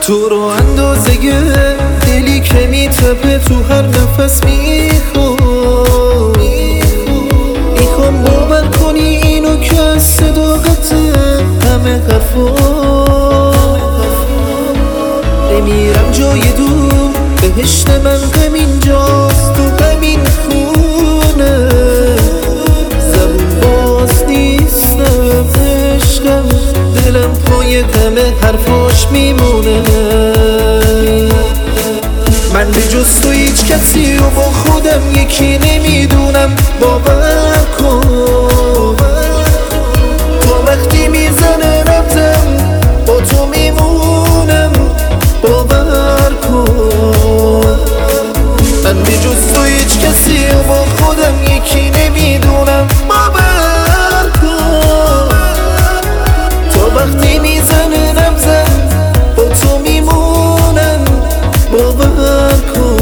تو رو اندازه دلی که میتپه تو هر نفس میخوام باور کنی اینو که از صداقت همه حرفا نمیرم جای دور، بهشت من همینجاست تو همین خونه. زبون باز نیستم عشقم، دلم پای همه حرفاش میمونه. من به جز تو هیچ کسی رو با خودم یکی نمیدونم. باور کن تو وقتی میزنه رفتم با تو میمونم. باور کن من به جز تو هیچ کسی رو با خودم یکی نمیدونم. باور کن تو وقتی میزنه رفتم با تو میمونم. باور کن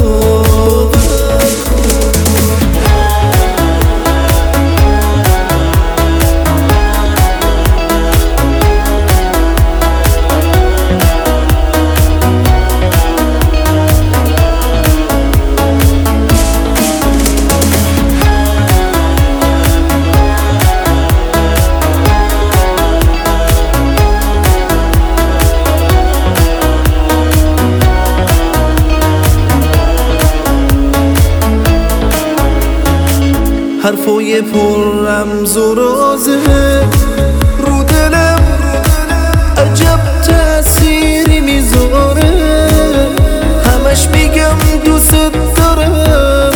حرفای پر رمز و رازه رو دلم، عجب تأثیری میذاره. همش میگم دوست دارم،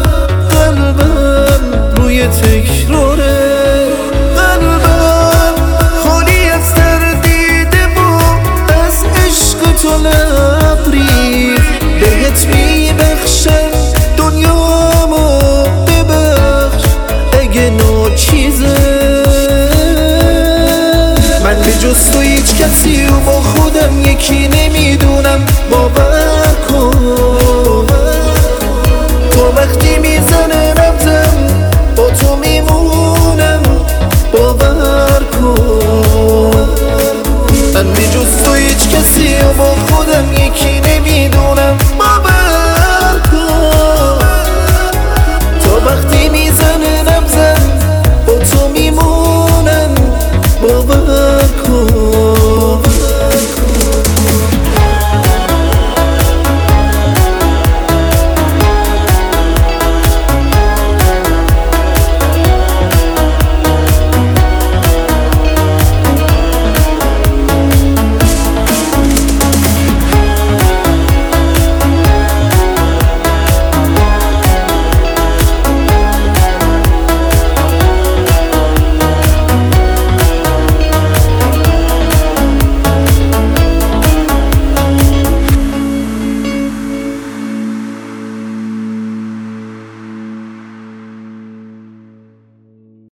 قلبم روی تکراره. قلبم خالی از تردیده و از عشق تو لبریز. بهت میبخشم دنیامو اگه ناچیزه. من به جز تو هیچ کسی رو با خودم یکی نمیدونم. باور